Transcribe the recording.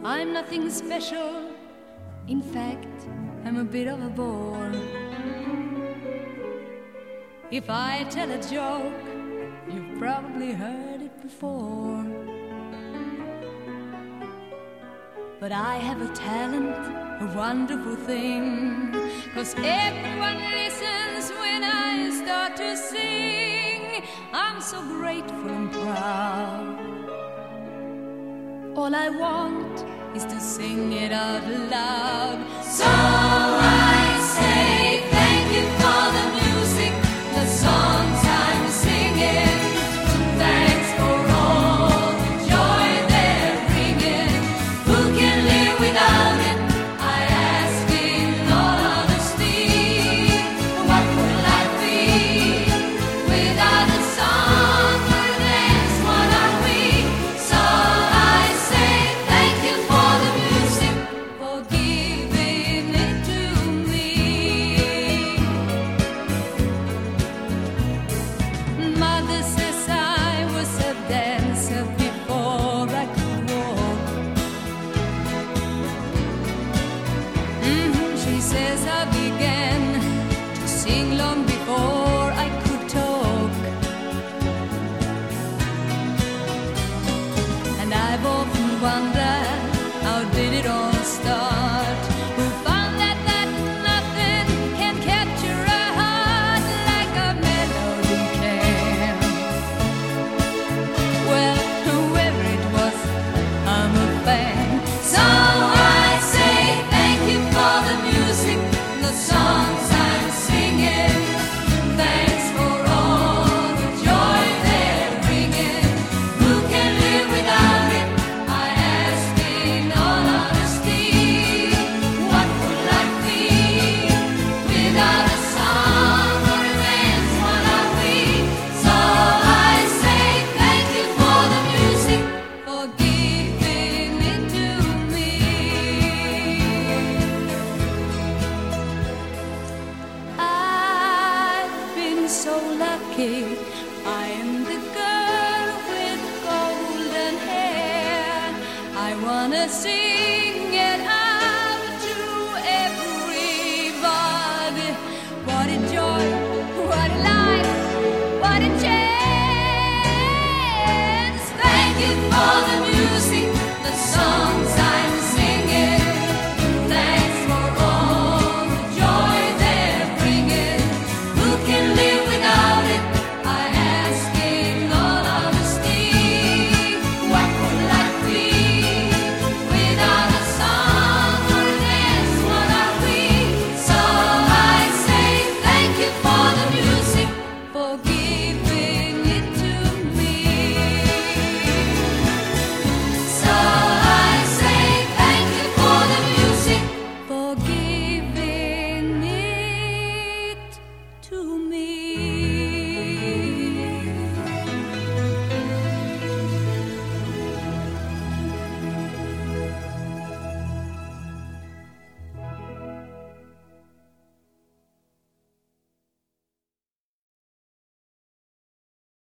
I'm nothing special. In fact, I'm a bit of a bore. If I tell a joke, you've probably heard it before. But I have a talent, a wonderful thing, 'cause everyone listens when I start to sing. I'm so grateful and proud. All I want is to sing it out loud. So I say thank you for the music, the songs I'm singing. Thanks for all the joy they're bringing. Who can live without it? I ask in all honesty. What would life be without a song or a dance? What are we? So I say thank you for the music, for giving it to me. Mother says I was a dancer before I could walk. She says I began to sing long before I could talk. And I've often wondered, how did it all start? Who found that nothing can capture a heart like a melody can? Well, whoever it was, I'm a fan. So I say thank you for the music, the songs I'm singing. Thanks for all the joy they're bringing. Who can live without it? I ask in all honesty. What would life be without a song or a dance? What are we? So I say thank you for the music, for giving it to me. I've been so lucky. I am the girl with golden hair. I wanna see